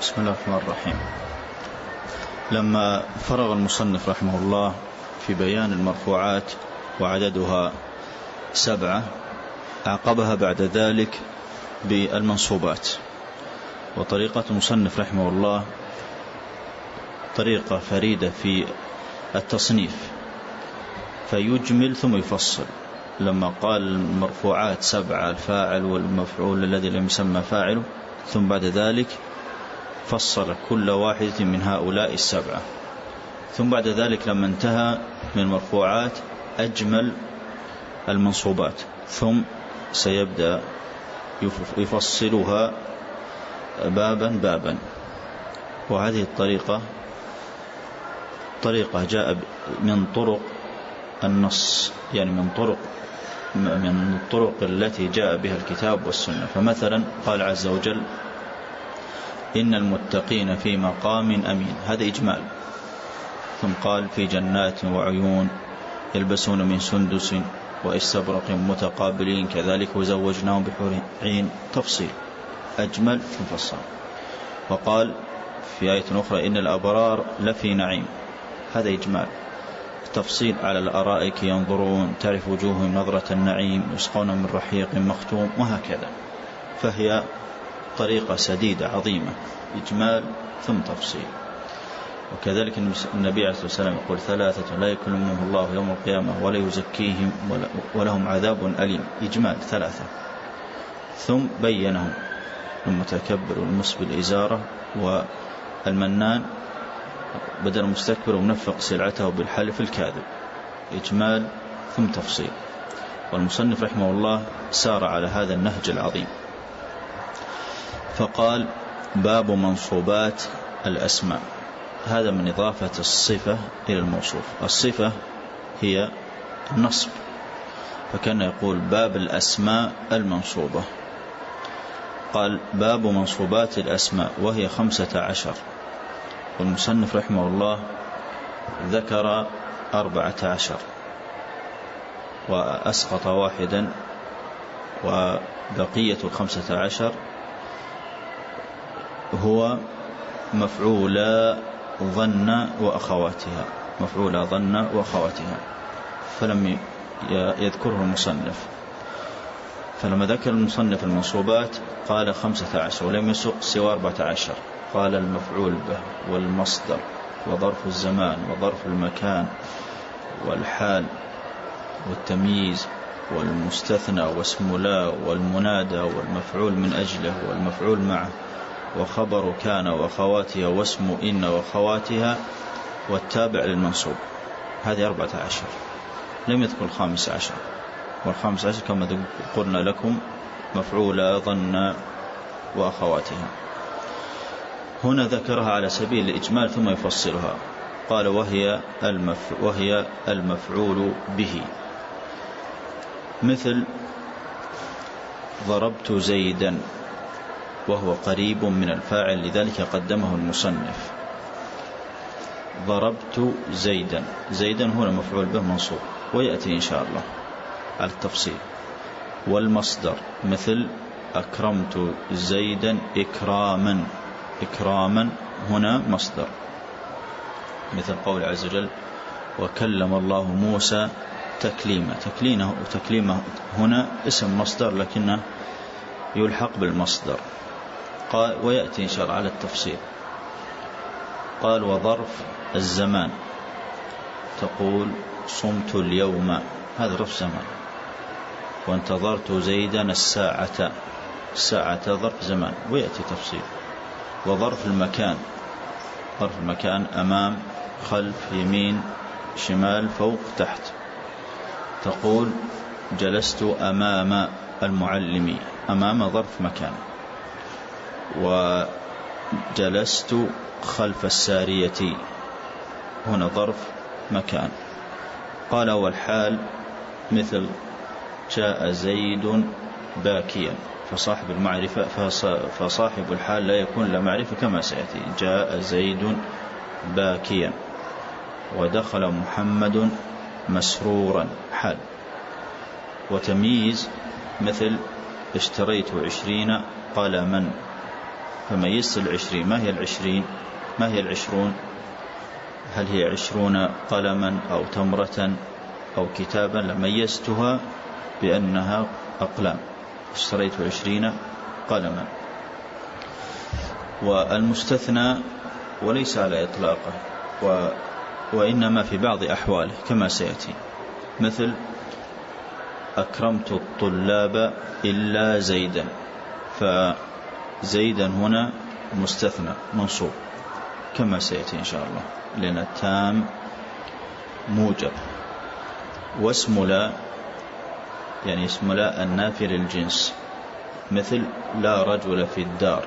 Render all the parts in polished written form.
بسم الله الرحمن الرحيم. لما فرغ المصنف رحمه الله في بيان المرفوعات وعددها 7 أعقبها بعد ذلك بالمنصوبات. وطريقة المصنف رحمه الله طريقة فريدة في التصنيف، فيجمل ثم يفصل. لما قال المرفوعات 7 الفاعل والمفعول الذي لم يسمى فاعله، ثم بعد ذلك فصل كل واحد من هؤلاء 7، ثم بعد ذلك لما انتهى من المرفوعات أجمل المنصوبات، ثم سيبدأ يفصلها بابا بابا. وهذه الطريقة جاء من طرق النص، يعني من الطرق التي جاء بها الكتاب والسنة. فمثلا قال عز وجل: إن المتقين في مقام أمين، هذا إجمال. ثم قال: في جنات وعيون يلبسون من سندس واستبرق متقابلين كذلك وزوجناهم بحور عين، تفصيل، أجمل ثم فصل. وقال في آية أخرى: إن الأبرار لفي نعيم، هذا إجمال. تفصيل: على الأرائك ينظرون تعرف وجوههم نظرة النعيم يسقون من رحيق مختوم، وهكذا. فهي طريقة سديدة عظيمة، إجمال ثم تفصيل. وكذلك النبي عليه الصلاة والسلام يقول: 3 لا يكلمهم الله يوم القيامة ولا يزكيهم ولهم عذاب أليم، إجمال 3. ثم بينهم: المتكبر والمسبل إزارة والمنان بدل المستكبر ومنفق سلعته بالحلف الكاذب، إجمال ثم تفصيل. والمصنف رحمه الله سار على هذا النهج العظيم، فقال: باب منصوبات الأسماء. هذا من إضافة الصفة إلى الموصوف. الصفة هي النصب، فكان يقول: باب الأسماء المنصوبة. قال: باب منصوبات الأسماء، وهي 15. والمصنف رحمه الله ذكر 14 وأسقط واحدا، وبقية 15 هو مفعولا ظن وأخواتها، مفعولا ظن وأخواتها، فلم يذكره المصنف. فلما ذكر المصنف المنصوبات قال 15 ولم يسق سوى 14. قال: المفعول به والمصدر وظرف الزمان وظرف المكان والحال والتمييز والمستثنى واسم لا والمنادى والمفعول من أجله والمفعول معه وخبر كان وأخواتها واسم إن وأخواتها والتابع للمنصوب. هذه 14. لم يذكر 15. وال15 كما قلنا لكم مفعول ظن وأخواتها. هنا ذكرها على سبيل الإجمال ثم يفصلها. قال: وهي المفعول به، مثل ضربت زيدا، وهو قريب من الفاعل لذلك قدمه المصنف. ضربت زيدا، زيدا هنا مفعول به منصوب، ويأتي إن شاء الله على التفصيل. والمصدر مثل أكرمت زيدا إكراما، إكراما هنا مصدر، مثل قول عز وجل: وكلم الله موسى تكليما. تكليمه هنا اسم مصدر لكنه يلحق بالمصدر. قال: ويأتي إن شاء الله على التفصيل. قال: وظرف الزمان تقول صمت اليوم، هذا ظرف زمان. وانتظرت زيدا الساعة، الساعة ظرف زمان، ويأتي تفصيل. وظرف المكان، ظرف المكان أمام خلف يمين شمال فوق تحت. تقول: جلست أمام المعلم، أمام ظرف مكان. وجلست خلف السارية، هنا ظرف مكان. قال: والحال مثل جاء زيد باكيا، فصاحب المعرفة فصاحب الحال لا يكون لا معرفة كما سيأتي. جاء زيد باكيا. ودخل محمد مسرورا، حال. وتمييز مثل اشتريت 20 قلما، فميزت العشرين. ما هي العشرين؟ ما هي العشرون؟ هل هي 20 قلما أو تمرة أو كتابا؟ لميزتها بأنها أقلام، اشتريت 20 قلما. والمستثنى وليس على إطلاقه، وإنما في بعض أحواله كما سيأتي، مثل أكرمت الطلاب إلا زيدا، فزيدا هنا مستثنى منصوب كما سيأتي إن شاء الله، لأن التام موجب. واسم لا يعني اسم لا النافي للجنس، مثل لا رجل في الدار،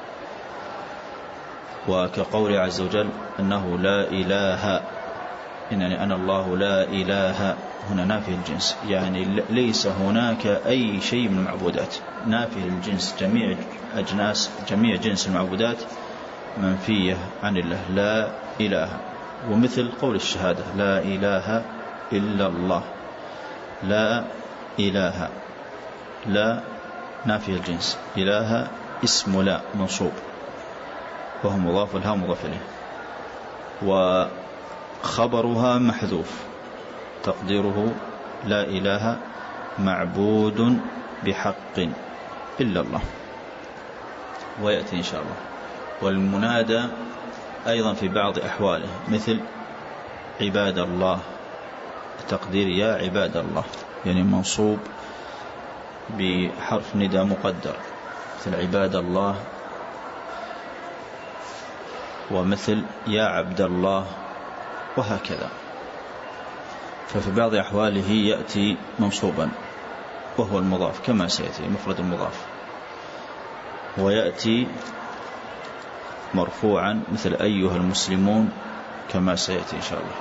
وكقول عز وجل أنه لا إله، إنني أنا الله لا إله، هنا نافي الجنس، يعني ليس هناك أي شيء من المعبودات، نافي الجنس، جميع جنس المعبودات منفية عن الله، لا إله. ومثل قول الشهادة لا إله إلا الله، لا إله، لا نافي الجنس، إله اسم لا منصوب وهو مضاف لها مضاف إليه، وخبرها محذوف تقديره لا إله معبود بحق إلا الله، ويأتي إن شاء الله. والمنادى أيضا في بعض أحواله، مثل عباد الله، تقدير يا عباد الله، يعني منصوب بحرف نداء مقدر، مثل عباد الله. ومثل يا عبد الله، وهكذا. ففي بعض أحواله يأتي منصوبا وهو المضاف كما سيأتي مفرد المضاف، ويأتي مرفوعا مثل أيها المسلمون كما سيأتي إن شاء الله.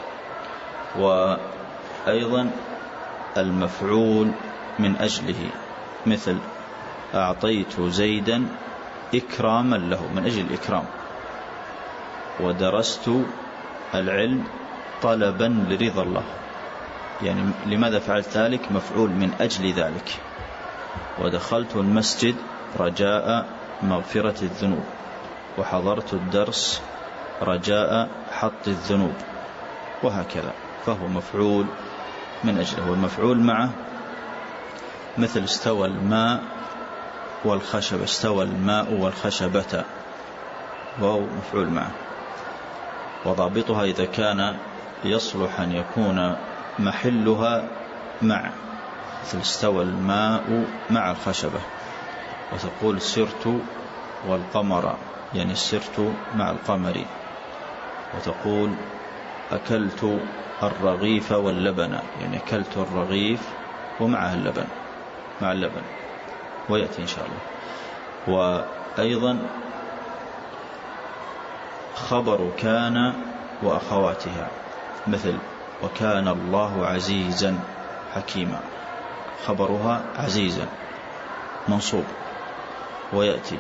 وأيضا المفعول من أجله، مثل أعطيت زيدا إكراما له، من أجل الإكرام. ودرست العلم طلبا لرضا الله، يعني لماذا فعلت ذلك؟ مفعول من أجل ذلك. ودخلت المسجد رجاء مغفرة الذنوب، وحضرت الدرس رجاء حط الذنوب، وهكذا. فهو مفعول من أجله. والمفعول معه مثل استوى الماء والخشبة، استوى الماء والخشبة، وهو مفعول معه. وضابطها إذا كان يصلح أن يكون محلها مع، مثل استوى الماء مع الخشبة. وتقول سرت والقمر، يعني سرت مع القمر. وتقول أكلت الرغيف واللبن، يعني أكلت الرغيف ومعه اللبن، مع اللبن، ويأتي إن شاء الله. وأيضا خبر كان وأخواتها، مثل وكان الله عزيزا حكيما، خبرها عزيزا منصوب ويأتي.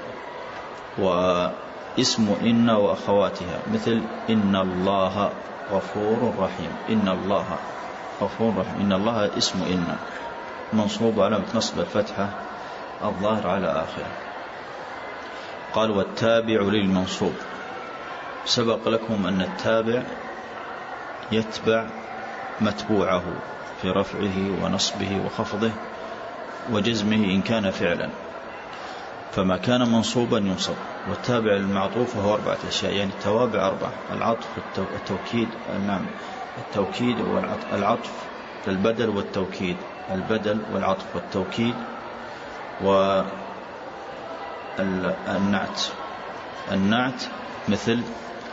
واسم إن وأخواتها، مثل إن الله غفور رحيم، إن الله غفور رحيم، إن الله اسم إن منصوب على نصب الفتحة الظاهر على آخره. قال والتابع للمنصوب، سبق لكم أن التابع يتبع متبوعه في رفعه ونصبه وخفضه وجزمه إن كان فعلا، فما كان منصوبا ينصب. والتابع المعطوف هو 4 أشياء، يعني التوابع 4: العطف التوكيد، نعم التوكيد والعطف، البدل والتوكيد، البدل والعطف والتوكيد، والنعت. النعت مثل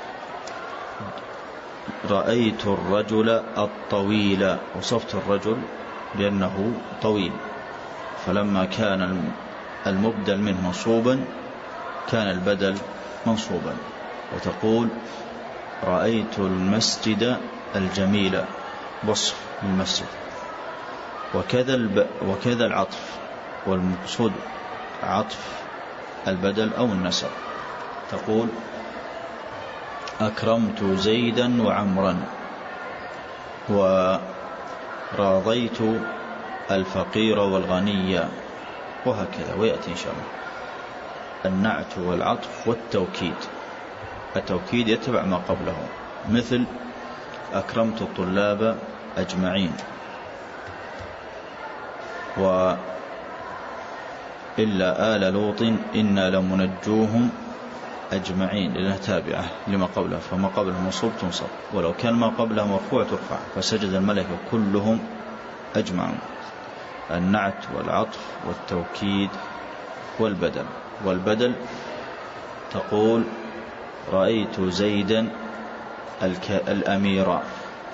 رأيت الرجل الطويل، وصفت الرجل بأنه طويل، فلما كان المبدل منه منصوبا كان البدل منصوبا. وتقول رأيت المسجد الجميل، وصف المسجد. وكذا العطف، والمقصود عطف البدل أو النسب. تقول أكرمت زيدا وعمرا، ورضيت الفقير والغني، وهكذا، ويأتي إن شاء الله. النعت والعطف والتوكيد. التوكيد يتبع ما قبله، مثل أكرمت الطلاب أجمعين، وإلا آل لوط إنا لمنجوهم أجمعين، لأنها تابعة لما قبلها، فما قبله منصوب تنصب، ولو كان ما قبلها مرفوع ترفع. فسجد الملائكة كلهم أجمعون. النعت والعطف والتوكيد والبدل. والبدل تقول رأيت زيدا الأمير،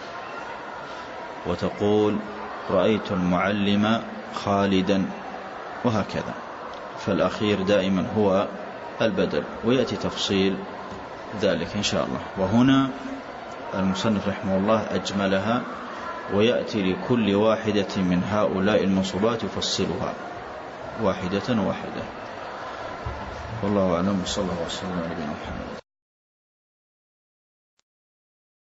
وتقول رأيت المعلم خالدا، وهكذا. فالأخير دائما هو البدل، ويأتي تفصيل ذلك إن شاء الله. وهنا المصنف رحمه الله أجملها، ويأتي لكل واحدة من هؤلاء المنصوبات يفصلها واحدة واحدة. والله أعلم. صلى الله وسلم على نبينا محمد.